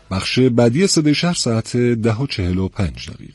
بخش بعدی صدای شهر ساعت 10:45.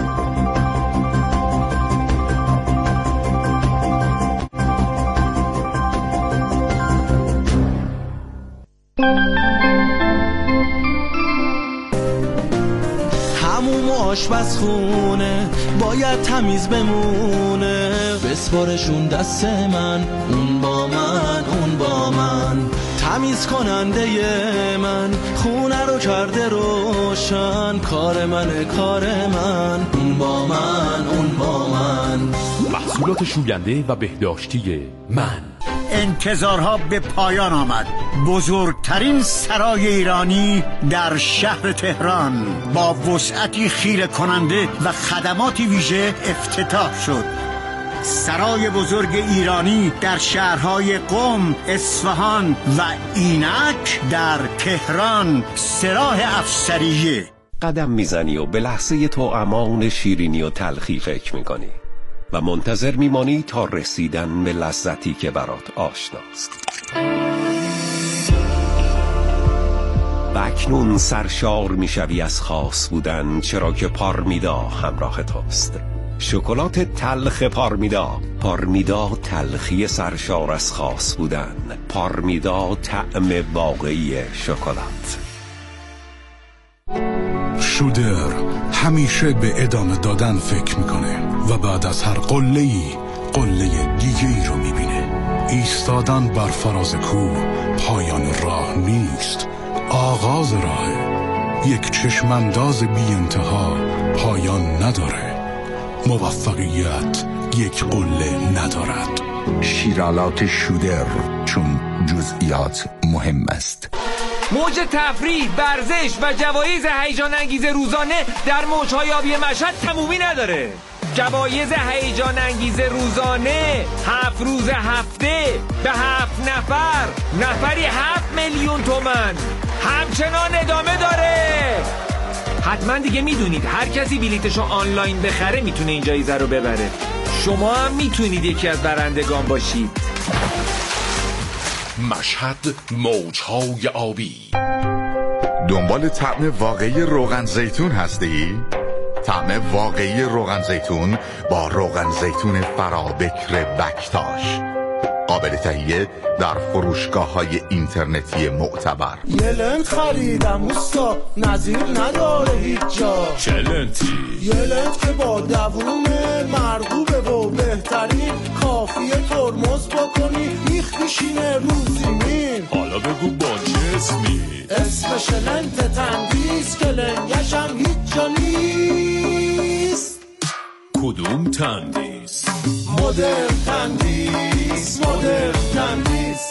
هموم و آشپزخونه باید تمیز بمونه، بسپارشون دست من، اون با من، اون با من. تمیز کننده من خونه رو کرده روشن، کار منه کار من، اون با من، اون با من. محصولات شوینده و بهداشتی من. انتظارها به پایان آمد. بزرگترین سرای ایرانی در شهر تهران با وسعتی خیره کننده و خدماتی ویژه افتتاح شد. سرای بزرگ ایرانی در شهرهای قم، اصفهان و اینک در تهران، سراح افسریه. قدم میزنی و به لحظه تو امان شیرینی و تلخی فکر میکنی و منتظر میمانی تا رسیدن به لذتی که برات آشناست. و اکنون سرشار میشوی از خاص بودن، چرا که پارمیدا همراه توست. شکلات تلخ پارمیدا، پارمیدا تلخی سرشار از خاص بودن، پارمیدا طعم واقعی شکلات. شودر همیشه به ادامه دادن فکر میکنه و بعد از هر قله‌ای قله دیگه‌ای رو میبینه. ایستادن بر فراز کوه پایان راه نیست، آغاز راهه. یک چشمانداز بی انتها پایان نداره. موفقیت یک قله ندارد. شیرالات شودر، چون جزئیات مهم است. موج تفریح، ورزش و جوایز هیجان انگیز روزانه در موج‌های آبی مشهد تمومی نداره. جوایز هیجان انگیز روزانه 7 روز هفته به 7 نفر، نفری 7 میلیون تومان همچنان ادامه داره. حتما دیگه میدونید هر کسی بلیتشو آنلاین بخره میتونه این جایزه رو ببره. شما هم میتونید یکی از برندگان باشید. مشهد موج‌های آبی. دنبال طعم واقعی روغن زیتون هستی؟ طعم واقعی روغن زیتون با روغن زیتون فرابکر بکتاش، قابل تهیه در فروشگاه‌های اینترنتی معتبر. یه لنت خریدم اوستا، نظیر نداره هیچ جا. چه لنتی؟ یه لنت که با دوومه، مرغوبه و بهترین، کافیه ترمز بکنی میخ میشینه رو زمین. حالا بگو با چه اسمی؟ اسمش لنت تندیس که لنگشم هیچ جا نیست. کدوم تندیس؟ مدرن تندیس، مدرن تندیس.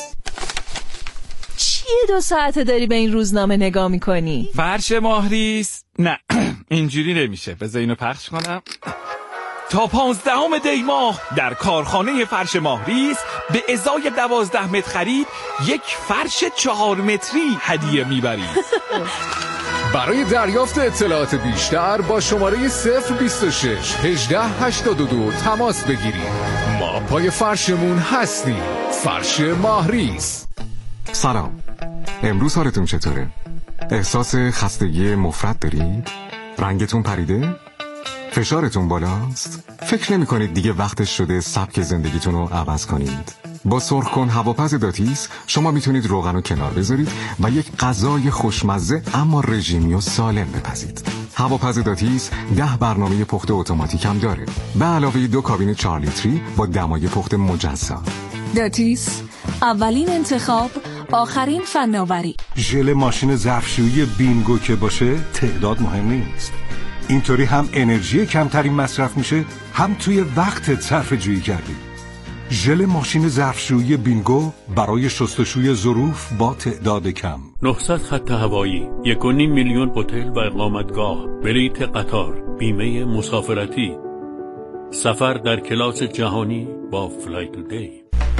چیه 2 ساعته داری به این روزنامه نگاه میکنی؟ فرش ماهریس؟ نه اینجوری نمیشه، بذار اینو پخش کنم. تا 15 دی ماه در کارخانه فرش ماهریس به ازای 12 متر خرید یک فرش 4 متری هدیه میبرید. برای دریافت اطلاعات بیشتر با شماره 026 18 82 تماس بگیرید. ما پای فرشمون هستیم. فرش ماهریس. سلام، امروز حالتون چطوره؟ احساس خستگی مفرط دارید؟ رنگتون پریده؟ فشارتون بالاست؟ فکر نمی کنید دیگه وقتش شده سبک زندگیتون رو عوض کنید؟ با سرخ کن هواپز داتیس شما میتونید روغن رو کنار بذارید و یک غذای خوشمزه اما رژیمی و سالم بپزید. هواپز داتیس 10 برنامه پخت اتوماتیک هم داره، به علاوه 2 کابین 4 لیتری با دمای پخت مجزا. داتیس، اولین انتخاب، آخرین فناوری. ژل ماشین ظرفشویی بینگو که باشه تعداد مهم نیست. اینطوری هم انرژی کمتری مصرف میشه، هم توی وقتت صرفه جویی کردی. ژل ماشین ظرفشویی بینگو برای شستشوی ظروف با تعداد کم. 900 خط هوایی، 1.5 میلیون هتل و اقامتگاه، بلیت قطار، بیمه مسافرتی، سفر در کلاس جهانی با فلای تودی.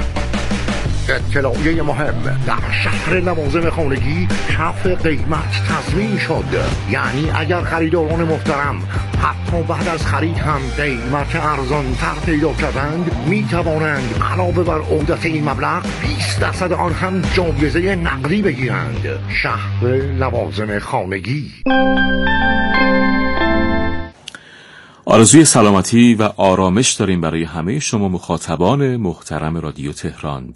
اطلاعیه مهم: در شهر لوازم خانگی کف قیمت تضمین شد. یعنی اگر خریداران محترم حتی بعد از خرید هم قیمت ارزان تر پیدا کردند می توانند علاوه بر عودت این مبلغ 20% آن هم جایزه نقدی بگیرند. شهر لوازم خانگی. آرزوی سلامتی و آرامش داریم برای همه شما مخاطبان محترم رادیو تهران.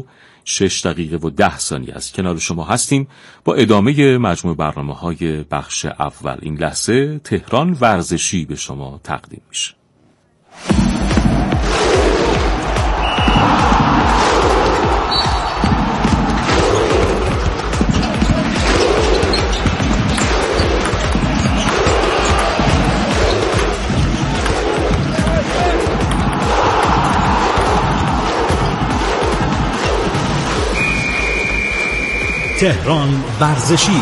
10:06 از کنار شما هستیم با ادامه مجموع برنامه‌های بخش اول. این لحظه تهران ورزشی به شما تقدیم میشه. تهران ورزشی.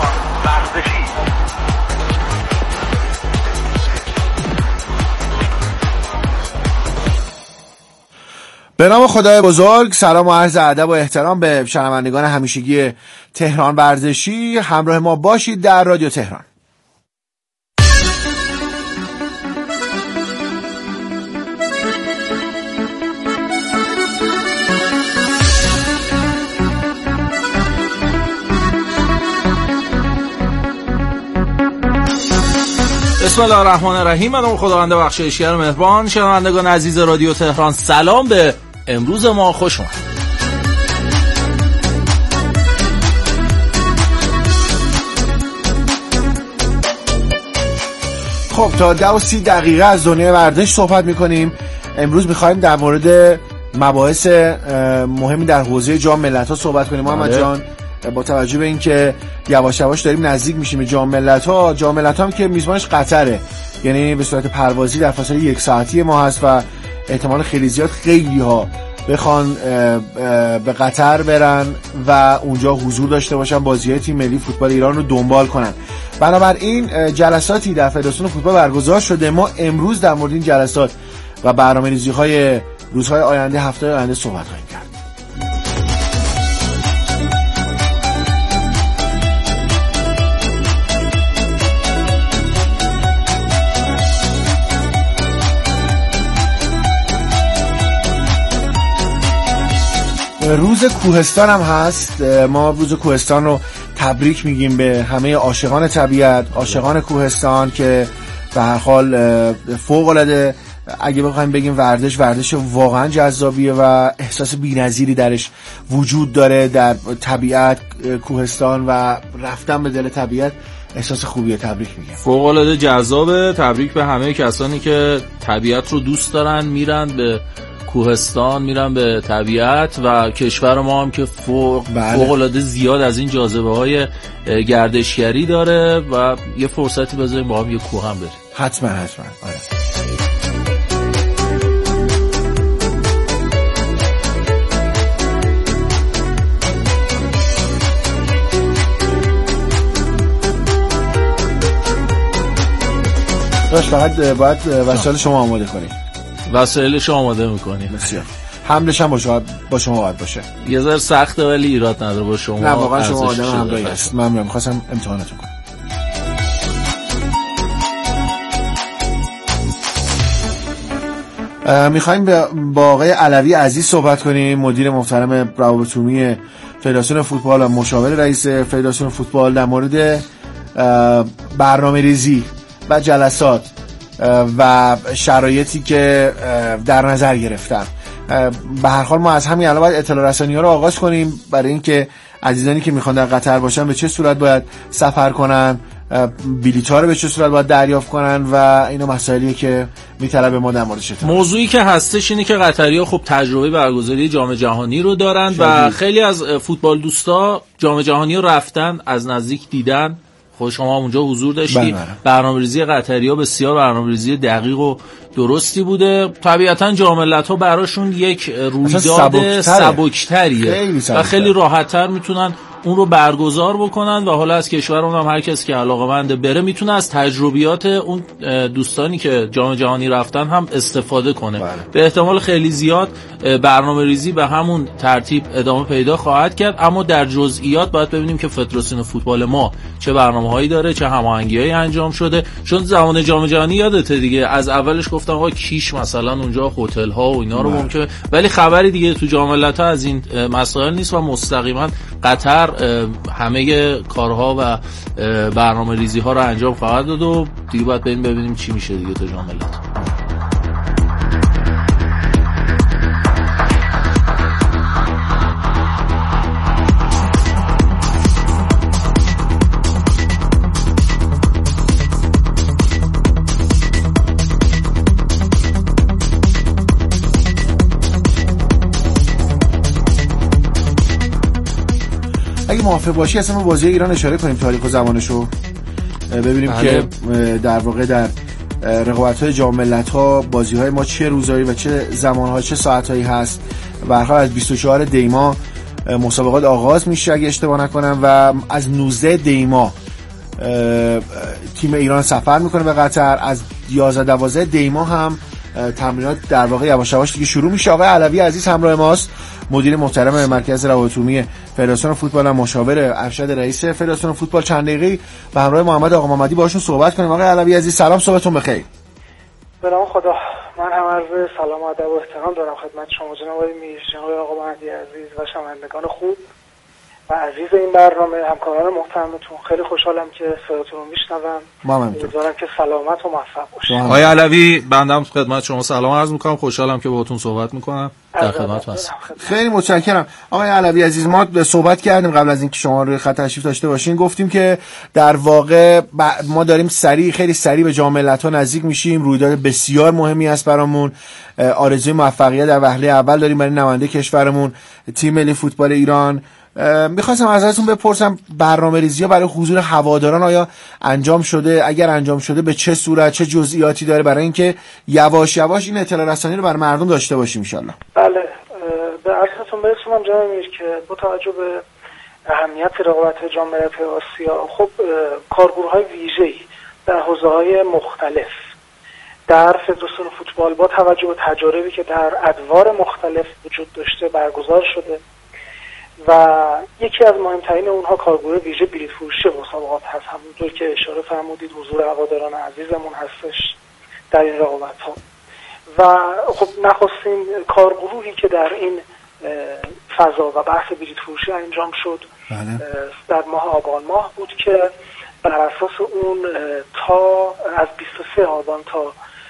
به نام خدای بزرگ. سلام و عرض ادب و احترام به شنوندگان همیشگی تهران ورزشی. همراه ما باشید در رادیو تهران. بسم الله الرحمن الرحیم. من خداوند بخشایشگر مهربان. شنوندگان عزیز رادیو تهران، سلام به امروز ما، خوش اومد. خب تا 10:30 از دنیای ورزش صحبت میکنیم. امروز میخوایم در مورد مباحث مهمی در حوزه جام ملت‌ها صحبت کنیم. محمد جان، با توجه به اینکه یواش یواش داریم نزدیک میشیم به جام ملت‌ها هم که میزبانش قطره، یعنی به صورت پروازی در فاصله 1 ساعتی ما هست و احتمال خیلی زیاد خیلی ها بخوان به قطر برن و اونجا حضور داشته باشن، بازی‌های تیم ملی فوتبال ایران رو دنبال کنن. بنابراین جلساتی در فدراسیون فوتبال برگزار شده. ما امروز در مورد این جلسات و برنامه‌ریزی‌های روزهای آینده، هفته‌های آینده صحبت خواهیم کرد. روز کوهستان هم هست. ما روز کوهستان رو تبریک میگیم به همه عاشقان طبیعت، عاشقان کوهستان که به هر حال فوق العاده، اگه بخوایم بگیم ورزش واقعا جذابیه و احساس بی‌نظیری درش وجود داره در طبیعت کوهستان و رفتن به دل طبیعت احساس خوبیه. تبریک میگم، فوق العاده جذابه. تبریک به همه کسانی که طبیعت رو دوست دارن، میرن به کوهستان، میرن به طبیعت و کشور ما هم که فوق العاده زیاد از این جاذبه های گردشگری داره و یه فرصتی بذاریم با هم یه کوه هم بریم. حتما. آره. فقط باید وسایل شما آماده کنید. وسایلش آماده میکنیم. بسیار. حملش هم با شما باید باشه. یه ذره سخته ولی ایراد نداره با شما. نه واقعا شما آدم همراهی هست. ممنونم. می‌خواستم امتحانتون کنم. میخوایم با آقای علوی عزیز صحبت کنیم، مدیر محترم روابط عمومی فدراسیون فوتبال و مشاور رئیس فدراسیون فوتبال، در مورد برنامه‌ریزی و جلسات و شرایطی که در نظر گرفتن. به هر حال ما از همین الان باید اطلاع رسانی‌ها رو آغاز کنیم برای اینکه عزیزانی که میخوان در قطر باشن به چه صورت باید سفر کنن، بلیط‌ها رو به چه صورت باید دریافت کنن و اینا مسائلیه که میطلبه ما در موردش اطلاع. موضوعی که هستش اینه که قطری‌ها خب تجربه برگزاری جام جهانی رو دارن و خیلی از فوتبال دوستا جام جهانی رو رفتن، از نزدیک دیدن. خود شما اونجا حضور داشتی. برنامه‌ریزی قطری‌ها بسیار برنامه‌ریزی دقیق و درستی بوده. طبیعتا جام ملت‌ها براشون یک رویداد سبکتریه و خیلی راحت‌تر میتونن اون رو برگزار بکنن و حالا از کشورمون هم هر کسی که علاقه‌منده بره میتونه از تجربیات اون دوستانی که جام جهانی رفتن هم استفاده کنه. به احتمال خیلی زیاد برنامه‌ریزی به همون ترتیب ادامه پیدا خواهد کرد، اما در جزئیات باید ببینیم که فدراسیون فوتبال ما چه برنامه‌هایی داره، چه هماهنگی‌هایی انجام شده. چون زمان جام جهانی یادته دیگه، از اولش گفتم آقا کیش مثلا اونجا هتل‌ها و اینا رو ممکنه، ولی خبری دیگه تو جام ملت‌ها از این مسائل نیست و مستقیما قطر همه کارها و برنامه ریزی ها رو انجام خواهد داد و دیگه باید ببینیم چی میشه دیگه تو جام ملت‌ها. اگه موافق باشی اصلا بازی ایران اشاره کنیم تاریخ و زمانشو ببینیم که در واقع در رقابت‌های جام ملت‌ها بازی‌های ما چه روزایی و چه زمان‌ها چه ساعتایی هست. به هر حال از 24 دی ماه مسابقات آغاز میشه اگه اشتباه نکنم و از 19 دی ماه تیم ایران سفر میکنه به قطر. از 11-12 دی ماه هم تمرینات در واقع یواش یواش دیگه شروع میشه. آقای علوی عزیز همراه ماست، مدیر محترم مرکز روابط عمومی فدراسیون فوتبال و مشاور ارشد رئیس فدراسیون فوتبال. چند دقیقه به همراه محمد آقا محمدی باشون صحبت کنیم. آقای علوی عزیز سلام، صبحتون بخیر. به نام خدا. من هم عرض سلام و ادب و احترام دارم خدمت شما جناب میر، جناب آقا محمدی عزیز و شنوندگان خوب و عزیز این برنامه، همکاران محترمتون. خیلی خوشحالم که صداتون رو میشنوم. امیدوارم که سلامت و موفق باشید. آقای علوی، بنده خدمت شما سلام عرض میکنم. خوشحالم که باهاتون صحبت میکنم. در خدمتتون هستم. خیلی متشکرم. آقای علوی عزیز، ما صحبت کردیم قبل از اینکه شما روی خط تشریف داشته باشین، گفتیم که در واقع ما داریم خیلی سریع به جام ملت‌ها نزدیک میشیم. رویداد بسیار مهمی است برامون. آرزوی موفقیت در وهله اول داریم برای نماینده کشورمون، تیم ملی فوتبال ایران. میخواستم ازتون بپرسم برنامه‌ریزی‌ها برای حضور هواداران آیا انجام شده؟ اگر انجام شده به چه صورت، چه جزئیاتی داره برای اینکه یواش یواش این اطلاع رسانی رو برای مردم داشته باشیم ان شاءالله؟ بله، به عرضتون برسونم جناب میر که با توجه به اهمیت رقابت جام ملت‌های آسیا، خب کارگروه‌های ویژه‌ای در حوزه‌های مختلف در فدراسیون فوتبال با توجه به تجاربی که در ادوار مختلف وجود داشته برگزار شده و یکی از مهمترین اونها کارگروه ویژه بلیط فروشی مسابقات هست. همونطور که اشاره فرمودید حضور هواداران عزیزمون هستش در این رقابت‌ها و خب نخستین کارگروهی که در این فضا و بحث بلیط فروشی انجام شد در ماه آبان ماه بود که بر اساس اون تا از 23 آبان تا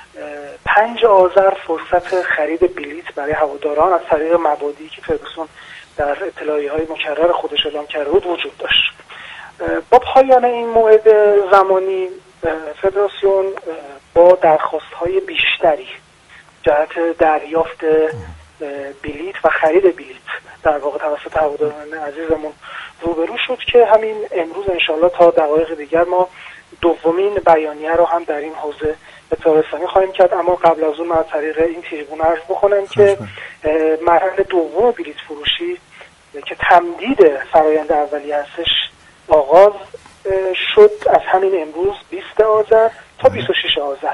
5 آذر فرصت خرید بلیط برای هواداران از طریق مبادی که فدراسیون در اطلاعیه‌های مکرر خودش اعلام کرده بود وجود داشت. با پایان این موعد زمانی فدراسیون با درخواست‌های بیشتری جهت دریافت بلیط و خرید بلیط در واقع توسط هواداران عزیزمون روبرو شد که همین امروز انشالله تا دقایق دیگر ما دومین بیانیه رو هم در این حوزه اطلاع رسانی خواهیم کرد. اما قبل از اون من از طریق این تریبون عرض بکنم که مرحله دوم بلیط فروشی که تمدید فرآیند اولیه هستش آغاز شد از همین امروز 20 آذر تا 26 آذر.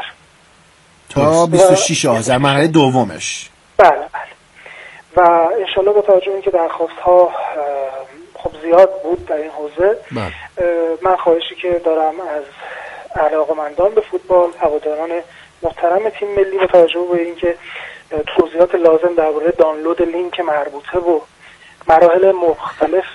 تا 26 آذر مرحله دومش. بله بله. و انشالله با توجه به اینکه درخواست ها خب زیاد بود در این حوزه، من خواهشی که دارم از علاقه‌مندان به فوتبال، هواداران محترم تیم ملی، با توجه به اینکه توضیحات لازم درباره دانلود لینک مربوطه و مراحل مختلف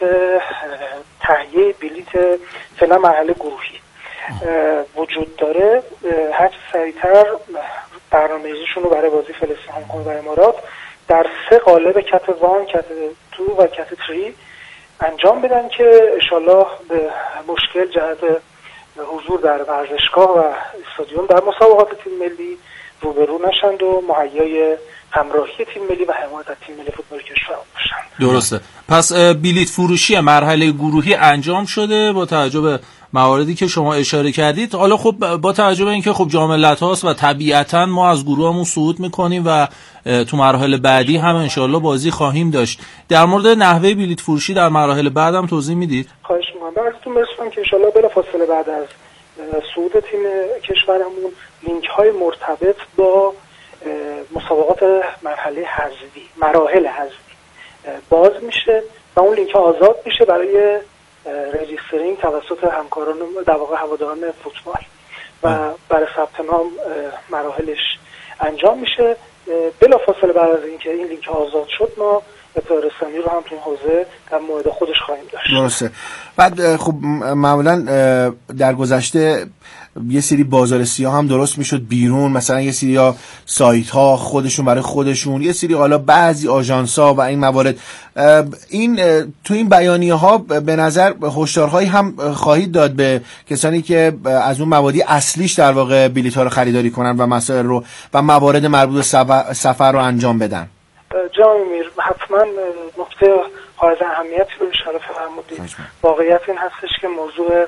تهیه بلیت فعلا مرحله گروهی وجود داره، هر چه سریعتر برنامه‌ریزیشون رو برای بازی فلسطین، هنگ کنگ و امارات در 3 قالب کت 1، کت 2 و کت 3 انجام بدن که انشالله به مشکل جهت حضور در ورزشگاه و استادیوم در مسابقات تیم ملی روبرو نشند و مهیای همراهی تیم ملی و حمایت از تیم ملی فوتبال کشور باشند. درسته. پس بلیط فروشی مرحله گروهی انجام شده با توجه به مواردی که شما اشاره کردید. حالا خب با توجه به اینکه خب جام ملت‌هاست و طبیعتاً ما از گروهمون صعود می‌کنیم و تو مراحل بعدی هم انشالله بازی خواهیم داشت، در مورد نحوه بلیط فروشی در مراحل بعد هم توضیح میدید؟ خواهش می‌کنم. براتون برسونم که انشالله بلافاصله بعد از صعود تیم کشورمون لینک‌های مرتبط با مسابقات مراحل حذفی باز میشه و اون لینک آزاد میشه برای رجیسترینگ توسط همکاران در واقع هواداران فوتبال و برای ثبت نام مراحلش انجام میشه. بلافاصله بعد از اینکه این لینک آزاد شد ما اطلاع رسانی رو هم تو این حوزه در مورد خودش خواهیم داشت. درسته. بعد خب معمولا در گذشته یه سری بازار سیاه هم درست میشد بیرون، مثلا یه سری ها سایت ها خودشون برای خودشون، یه سری حالا بعضی آژانس ها و این موارد. این تو این بیانیه ها به نظر هشدارهایی هم خواهید داد به کسانی که از اون مبادی اصلیش در واقع بلیط ها رو خریداری کنن و مسائل رو و موارد مربوط به سفر رو انجام بدن؟ جناب امیر، حتما نکته حائز اهمیتی رو اشاره فرمودید. واقعیت این هستش که موضوع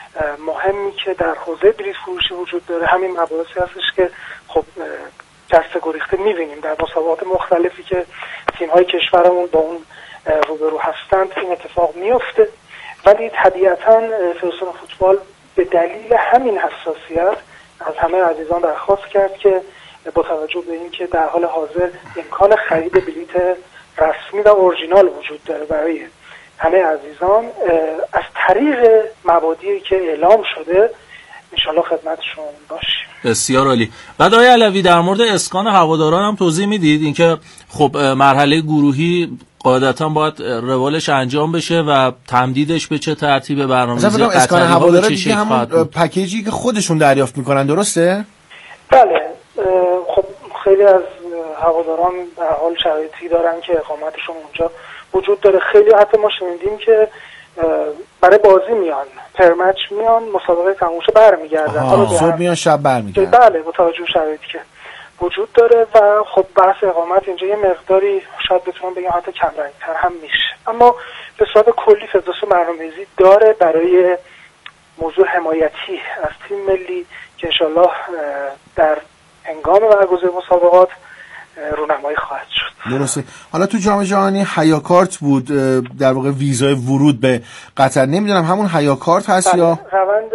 مهمی که در حوزه بلیط فروشی وجود داره همین مباحثی هستش که خب دست گریخته می‌بینیم در مسابقات مختلفی که تیم‌های کشورمون با اون روبرو هستند این اتفاق میفته، ولی طبیعتاً فدراسیون فوتبال به دلیل همین حساسیت از همه عزیزان درخواست کرد که با توجه به اینکه در حال حاضر امکان خرید بلیط رسمی و اورجینال وجود داره برای همه عزیزان، از طریق مبادی که اعلام شده انشالله خدمتشون باشیم. بسیار عالی. بعد آقای علوی در مورد اسکان هواداران هم توضیح میدید؟ اینکه خب مرحله گروهی قاعدتا باید روالش انجام بشه و تمدیدش به چه ترتیب برنامه‌ریزی اسکان هواداران دیگه همون پکیجی که خودشون دریافت میکنن، درسته؟ بله. خب خیلی از هواداران در حال شرایطی دارن که اقامتشون اونجا وجود داره. خیلی حتی ما شنیدیم که برای بازی میان، پرمچ میان، مسابقه تموم شه برمیگردن، صبح میان شب برمیگردن. بله، با توجه به شرایطی که وجود داره و خب بحث اقامت اینجا یه مقداری شاید بتونم بگم حتی کم رنگ‌تر هم میشه، اما به صورت کلی فدراسیون برنامه‌ریزی داره برای موضوع حمایتی از تیم ملی که انشالله در هنگام برگزاری مسابقات رونمایی خواهد شد. درسته. حالا تو جام جهانی هیاکارت بود در واقع ویزای ورود به قطر، نمیدونم همون هیاکارت هست یا روند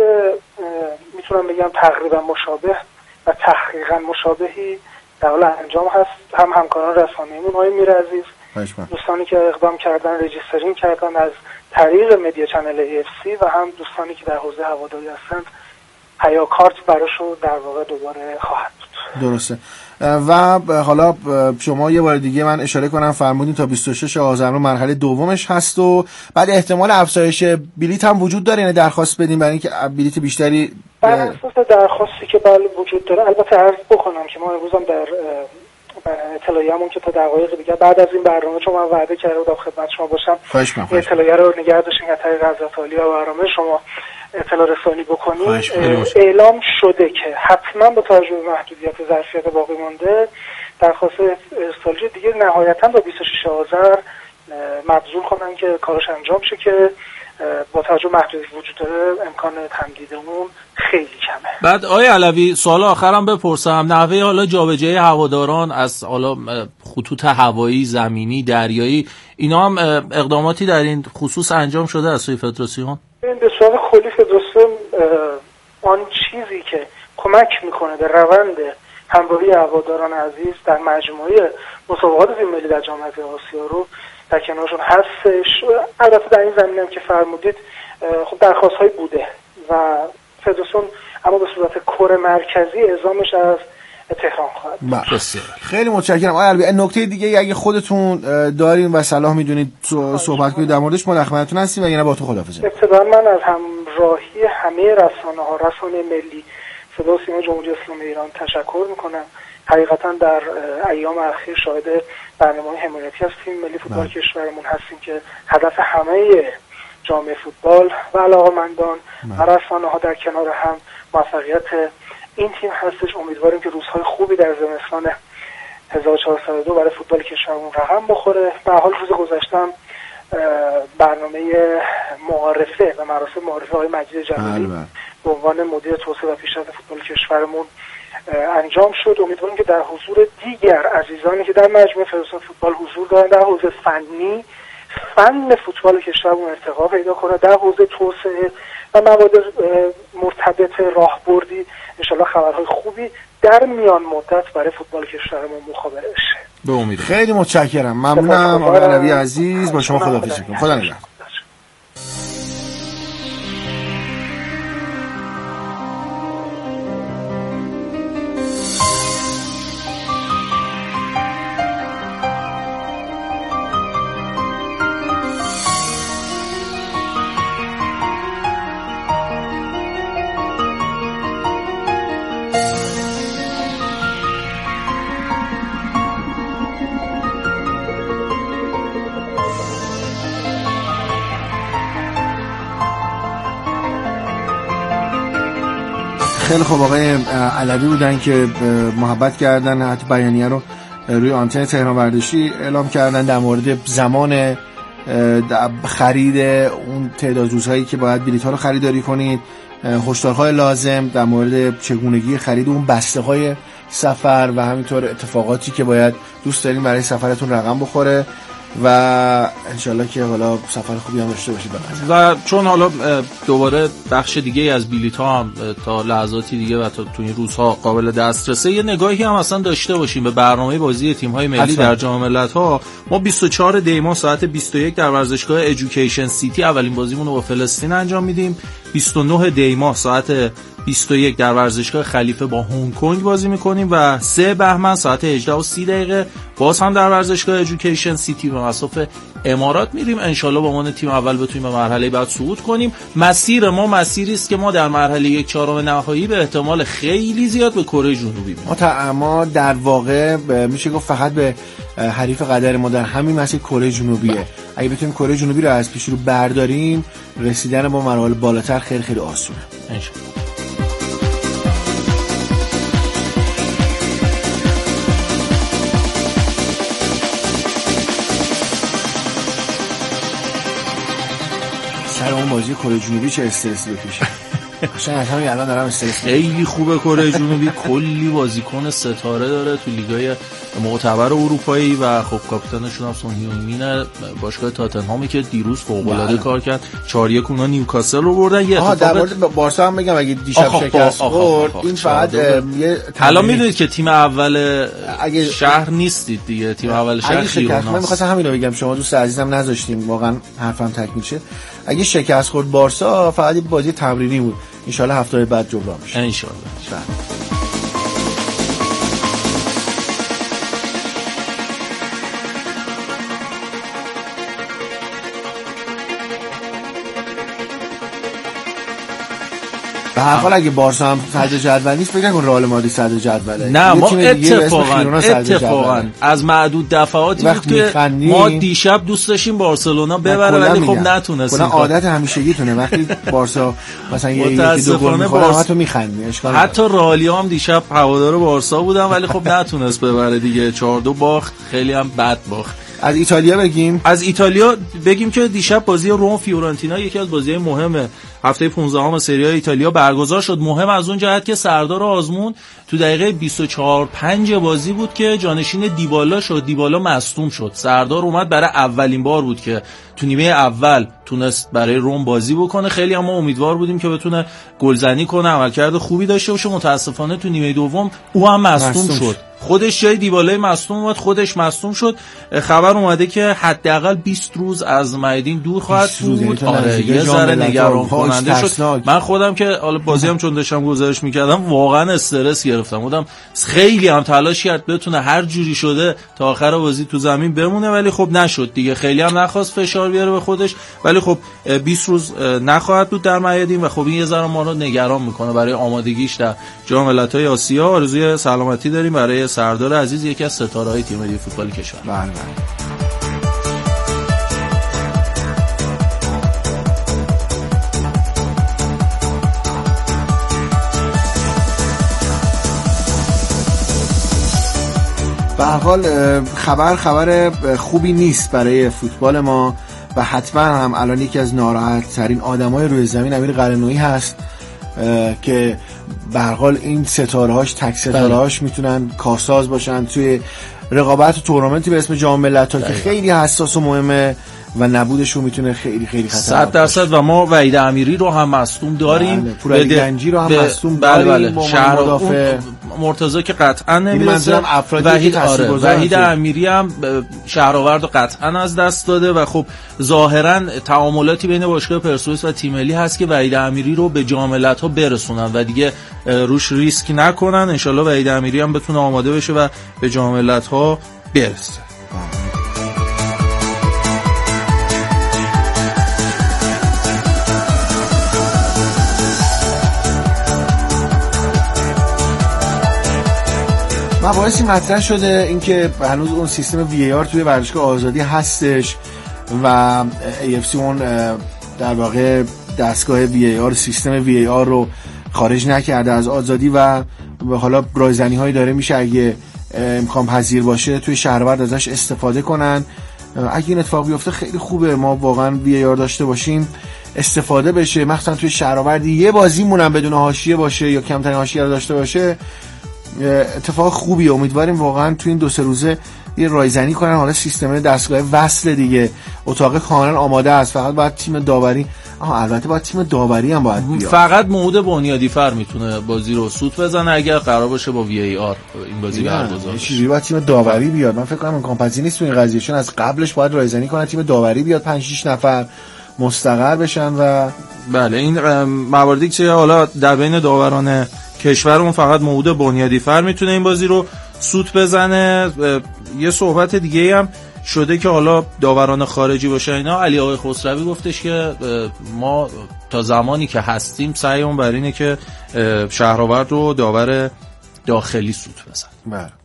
میتونم بگم تقریبا مشابه و تحقیقا مشابهی در حال انجام هست. هم همکاران رسانه‌ایمون های میرعزیز، دوستانی که اقدام کردن رجیسترینگ کردن از طریق مدیا چنل AFC و هم دوستانی که در حوزه هواداری هستند هیاکارت براشون در واقع دوباره خواهد بود. درسته. و حالا شما یه بار دیگه من اشاره کنم فرمودین تا 26 آذر مرحله دومش هست و بعد احتمال افزایش بلیط هم وجود داره، یعنی درخواست بدیم برای اینکه بلیط بیشتری بر اساس درخواستی که بله وجود داره. البته عرض بکنم که ما امروز هم در اطلاعیه‌مون که تا دقایق دیگه بعد از این برنامه چون من وعده کرده بودم خدمت شما باشم اطلاعیه رو نگه داشتیم از طریق حضرت عالی و برنامه شما اطلاع رسانی بکنیم. اعلام شده که حتما با توجه به محدودیت ظرفیت باقی مانده درخواست ارسالی دیگه نهایتا تا 26 آذر مبذول کنن که کارش انجام شه که با توجه به محدودیت وجود داره امکان تمدیدمون خیلی کمه. بعد آقای علوی سوال آخرم بپرسم، نحوه حالا جابجایی هواداران از حالا خطوط هوایی، زمینی، دریایی، اینا هم اقداماتی در این خصوص انجام شده از سوی فدراسیون؟ به صورت کلی فدراسیون آن چیزی که کمک میکنه به روند همراهی هواداران عزیز در مجموعه مسابقات تیم ملی در جام آسیا رو در کنارشون هستش. البته در این زمینه هم که فرمودید خب درخواست‌های بوده و فدراسیون اما به صورت کور مرکزی اعزامش از تهران خواهد. خیلی متشکرم. آقای علوی نکته دیگه اگه خودتون دارین و صلاح میدونید صحبت کنید در موردش، ما در خدمتتون هستیم و یعنی با تو خداحافظی. ابتدا من از همراهی همه رسانه‌ها، رسانه ملی، صدا سیما جمهوری اسلامی ایران تشکر میکنم. حقیقتا در ایام اخیر شاهد برنامه‌های حمایتی از تیم ملی فوتبال کشورمون هستیم که هدف همه جامعه فوتبال و علاقه‌مندان و رسانه‌ها در کنار هم موفقیت این تیم هستش. امیدواریم که روزهای خوبی در زمستان 1402 برای فوتبال کشورمون رقم بخوره. به حال روز گذشتم برنامه معارفه و مراسم معارفه آقای مجید جلالی به عنوان مدیر توسعه و پیشرفت فوتبال کشورمون انجام شد. امیدوارم که در حضور دیگر عزیزانی که در مجموعه فدراسیون فوتبال حضور دارن در حوزه فنی فن فوتبال کشورمون ارتقا پیدا کنه، در حوزه توسعه و مواد مرتبط راهبردی انشالله خبرهای خوبی در میان مدت برای فوتبال کشورمون مخابره بشه. به امید. خیلی متشکرم. ممنونم آقای علوی عزیز. با شما خداحافظی می‌کنم. خدا نگهدار. خیلی خوب، آقای علوی بودن که محبت کردن، حتی بیانیه رو روی آنتن تهران ورزشی اعلام کردن در مورد زمان خرید اون تعداد روزهایی که باید بلیط‌ها رو خریداری کنید، هشدارهای لازم در مورد چگونگی خرید اون بسته‌های سفر و همینطور اتفاقاتی که باید دوست دارین برای سفرتون رقم بخوره و انشالله که حالا سفر خوبی هم داشته باشید. و چون حالا دوباره بخش دیگه از بلیط ها هم تا لحظاتی دیگه و تا تو این روزها قابل دسترسه، یه نگاهی هم اصلا داشته باشیم به برنامه بازی تیم های ملی در جام ملت‌ها. ما 24 دی ماه ساعت 21 در ورزشگاه ادویکیشن سیتی اولین بازیمون رو با فلسطین انجام میدیم. 29 دی ماه ساعت 21 در ورزشگاه خلیفه با هنگ کنگ بازی میکنیم و 3 بهمن ساعت 18:30 باز هم در ورزشگاه ادویکیشن سیتی به مصاف امارات میریم. انشالله با عنوان تیم اول بتونیم به مرحله بعد صعود کنیم. مسیر ما مسیری است که ما در مرحله 1/4 نهایی به احتمال خیلی زیاد به کره جنوبی میریم. ما در واقع میشه گفت فقط به حریف قدر ما در همین مسیر کره جنوبیه. اگه بتونیم کره جنوبی رو از پیش رو برداریم، رسیدن با مراحل بالاتر خیلی خیلی آسونه انشالله. سر اون بازی کره جنوبی چه استرسی بکشه. قشنگ از همین الان دارم استرس. خیلی خوبه کره جنوبی، کلی بازیکن ستاره داره تو لیگای معتبر اروپایی و خب کاپیتانشون هم سون هیونگ باشگاه تاتنهامی که دیروز فوق‌العاده کار کرد. 4-1 اونا نیوکاسل رو بردن. یه در مورد بارسا هم بگم اگه دیشب شکست خورد، این فقط یه الان میدونید که تیم اول شهر نیستید دیگه، تیم اول شهر خیابوناست. من می‌خواستم همین رو بگم، شما دوست عزیزم نذاشتیم واقعا حرفم تکمیل شه. اگه شکست خورد بارسا فقط بازی تمرینی بود، ان شاءالله هفته بعد جبران میشه ان شاءالله. به هر حال اگه بارسا هم صدر جدول نیست، فکر نکن رئال مادرید صدر جدوله. نه ما اتفاقا از معدود دفعاتی بود که ما دیشب دوست داشتیم بارسلونا ببره ولی خب نتونستیم. کلا عادت همیشگیتونه وقتی بارسا مثلا یکی دو گل می‌خوره همتون می‌خندین. حتی رئالیا هم دیشب هوادار بارسا بودن ولی خب نتونست ببره دیگه، 4-2 باخت، خیلی هم بد باخت. از ایتالیا بگیم. از ایتالیا بگیم که دیشب بازی روم فیورنتینا یکی از بازی‌های مهم هفته 15 سری آ ایتالیا برگزار شد. مهم از اون جهت که سردار آزمون تو دقیقه 24-5 بازی بود که جانشین دیبالا شد. دیبالا مصدوم شد. سردار اومد برای اولین بار بود که تو نیمه اول تونست برای روم بازی بکنه. خیلی هم ما امیدوار بودیم که بتونه گلزنی کنه، عملکرد خوبی داشته باشه. متاسفانه تو نیمه دوم او هم مصدوم شد. خودش جای دیبالای مصدوم اومد، خودش مصدوم شد. خبر اومده که حداقل 20 روز از میدان دور خواهد بود. آره یه ذره نگران کننده شد. من خودم که حالا بازی هم چون داشتم گزارش میکردم واقعا استرس گرفتم. بودم خیلی هم تلاش کرد بتونه هر جوری شده تا آخر بازی تو زمین بمونه ولی خب نشد دیگه. خیلی هم نخواست فشار بیاره به خودش ولی خب 20 روز نخواهد بود در میادین و خب این یه ذره ما رو نگران میکنه برای آمادگیش در جام ملت‌های آسیا. آرزوی سلامتی داریم برای سردار عزیز، یکی از ستاره‌های تیم ملی فوتبال کشور. بله. به هر حال خبر خوبی نیست برای فوتبال ما و حتما هم الان یکی از ناراحت ترین آدمای روی زمین امیر قلعه‌نویی هست که به هر حال این ستاره‌هاش تک ستاره‌هاش میتونن کارساز باشن توی رقابت و تورنمنتی به اسم جام ملت‌ها که خیلی حساس و مهمه و نبودشون میتونه خیلی خیلی خطرناک 100% و ما وحید امیری رو هم مصدوم داریم، پورعلی گنجی رو هم مصدوم داریم، شهر مدافع مرتضی که قطعا نمیرسه، وحید امیری هم شهرآورد رو قطعا از دست داده و خب ظاهرا تعاملاتی بین باشگاه پرسپولیس و تیم ملی هست که وحید امیری رو به جام ملت‌ها برسونن و دیگه روش ریسک نکنن. انشالله وحید امیری هم بتونه آماده بشه و به جام ملت‌ها برسه. مباحثی مطرح شده اینکه هنوز اون سیستم VAR توی ورزشگاه آزادی هستش و AFC اون در واقع دستگاه VAR سیستم VAR رو خارج نکرده از آزادی و حالا رایزنی هایی داره میشه اگه امکان پذیر باشه توی شهرورد ازش استفاده کنن. اگه این اتفاق بیفته خیلی خوبه، ما واقعا VAR داشته باشیم استفاده بشه، مخصوصا توی شهرورد یه بازیمون هم بدون حاشیه باشه یا کمترین حاشیه رو داشته باشه اتفاق خوبیه. امیدواریم واقعا تو این 2-3 روزه یه رایزنی کنن. حالا سیستم دستگاه وصل دیگه، اتاق کاملا آماده است، فقط باید تیم داوری البته باید تیم داوری هم باید بیاد. فقط موعود بنیادی فر میتونه بازی رو سوت بزنه اگر قرار باشه با VAR این بازی برگزار بشه. چیزی باید تیم داوری بیاد. من فکر کنم امکان پذیر نیست تو این قضیه، چون از قبلش باید رایزنی کنن تیم داوری بیاد 5-6 نفر مستقر بشن و بله این مواردی که حالا در بین داوران کشورمون فقط موعود بنیادی فر میتونه این بازی رو سوت بزنه. یه صحبت دیگه هم شده که حالا داوران خارجی باشه اینا. علی آقای خسروی گفتش که ما تا زمانی که هستیم سعیمون بر اینه که شهرآورد رو داور داخلی سوت بزنه. بله.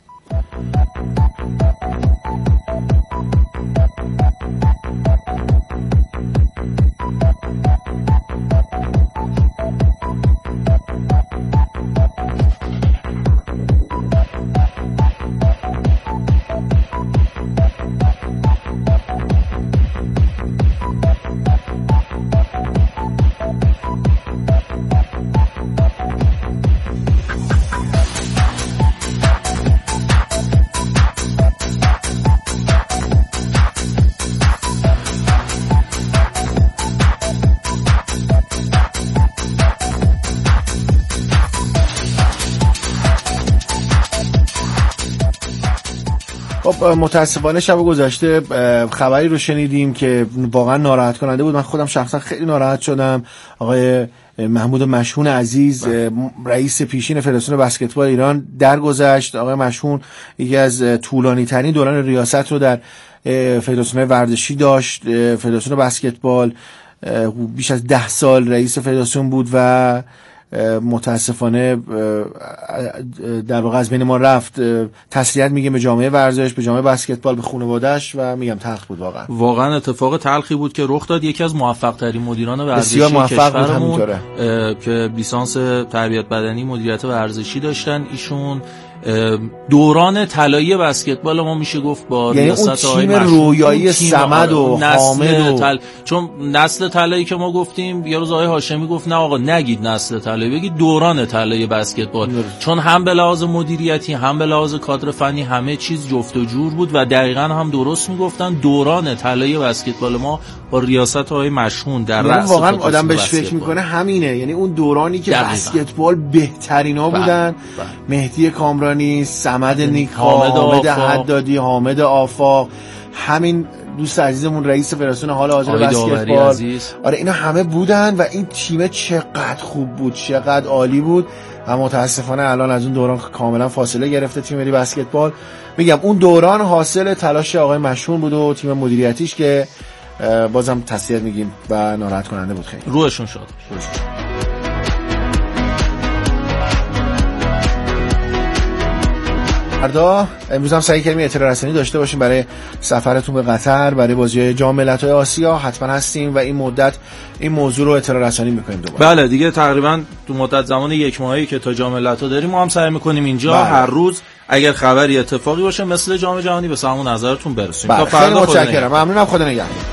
متاسفانه شب گذشته خبری رو شنیدیم که واقعا ناراحت کننده بود. من خودم شخصا خیلی ناراحت شدم. آقای محمود مشهون عزیز رئیس پیشین فدراسیون بسکتبال ایران درگذشت. آقای مشهون یکی از طولانی ترین دوران ریاست رو در فدراسیون ورزشی داشت. فدراسیون بسکتبال بیش از 10 سال رئیس فدراسیون بود و متاسفانه در واقع از بین ما رفت. تسلیت میگه به جامعه ورزش، به جامعه بسکتبال، به خانواده‌اش و میگم تلخ بود واقعا اتفاق تلخی بود که رخ داد. یکی از موفق ترین مدیران ورزشی کشورمون که لیسانس تربیت بدنی مدیریت ورزشی داشتن، ایشون دوران طلایی بسکتبال ما میشه گفت با ریاست آقای تیم رویایی صمد و حامد چون نسل طلایی که ما گفتیم یه روز آقای هاشمی گفت نه آقا نگید نسل طلایی، بگید دوران طلایی بسکتبال، چون هم به لحاظ مدیریتی هم به لحاظ کادر فنی همه چیز جفت و جور بود و دقیقاً هم درست میگفتن. دوران طلایی بسکتبال ما با ریاست آقای مشهون در رأس واقعا آدم بهش فکر میکنه همینه، یعنی اون دورانی که بسکتبال بهترینا بودن، مهدی کامرانی، صمد نیکا، حامد حدادی، حامد آفاق، همین دوست عزیزمون رئیس فدراسیون حال حاضر بسکتبال، آره اینا همه بودن و این تیم چقدر خوب بود، چقدر عالی بود و متاسفانه الان از اون دوران کاملا فاصله گرفته تیم ملی بسکتبال. میگم اون دوران حاصل تلاش آقای مشهون بود و تیم مدیریتیش که بازم تسلیت میگیم و ناراحت کننده بود. خیلی روحشون شاد. فردا امروز هم سعی کردیم اطلاع رسانی داشته باشیم برای سفرتون به قطر برای بازی جام ملت‌های آسیا. حتما هستیم و این مدت این موضوع رو اطلاع رسانی می‌کنیم دوباره. بله دیگه تقریبا تو مدت زمان یک ماهی که تا جام ملت‌ها داریم ما هم سعی می‌کنیم اینجا هر روز اگر خبری اتفاقی باشه مثل جام جهانی به سمون نظرتون برسونیم. تا فردا خیلی متشکرم. ممنونم. خدا نگهدار.